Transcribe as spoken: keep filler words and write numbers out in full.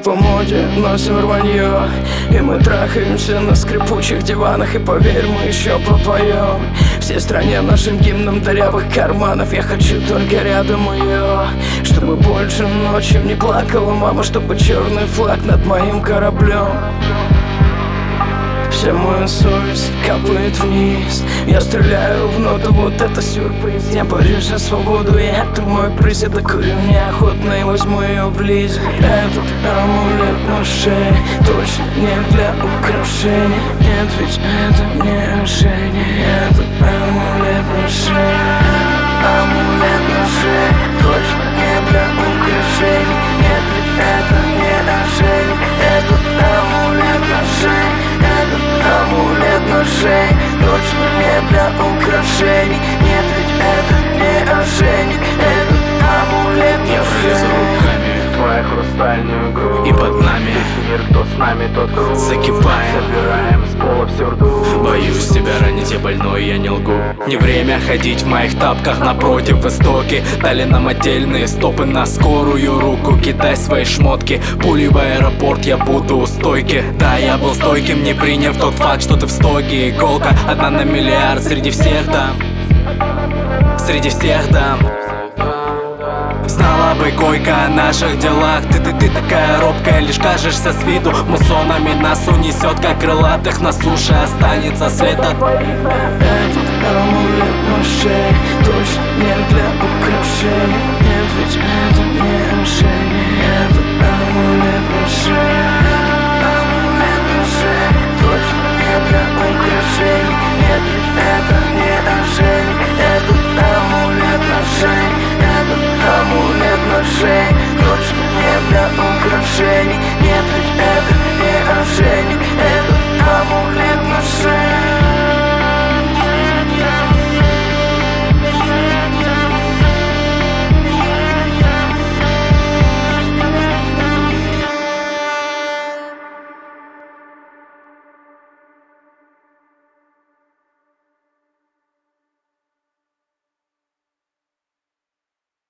по моде носим рванье, и мы трахаемся на скрипучих диванах. И поверь, мы еще попоем всей стране нашим гимном дырявых карманов. Я хочу только рядом ее, чтобы больше ночью не плакала мама, чтобы черный флаг над моим кораблем. Вся моя совесть капает вниз. Я стреляю в ноту, вот это сюрприз. Я борюсь за свободу, и это мой приз. Я докурю неохотно и возьму ее ближе. Этот амулет на шее точно не для украшения. Нет, ведь это не ошейник. Этот амулет на шее, амулет на шее точно не для украшения. Нет, ведь это не ошейник. Этот амулет на шее, амулет на шее точно не для украшений. Нет, ведь это не ошейник. Этот амулет на шее. Я влезу руками в твою хрустальную грудь, и под нами мир, кто с нами, тот круг. закипаем, собираем с пола всю ртуть. боюсь тебя ранить, я больной, я не лгу. Не время ходить в моих тапках, напротив истоки. Дали нам отдельные стопы на скорую руку. Кидай свои шмотки, пули в аэропорт, я буду у стойки. Да, я был стойким, не приняв тот факт, что ты в стоге. Иголка одна на миллиард среди всех дам, среди всех дам. Знала бы койка о наших делах. Ты, ты, ты такая робкая, лишь кажешься с виду. Муссонами нас унесет, как крылатых на суше. Останется след от... Этот амулет на шее точно не для украшения. Нет, ведь это не ошейник. Этот амулет на шее, амулет на шее точно не для украшения.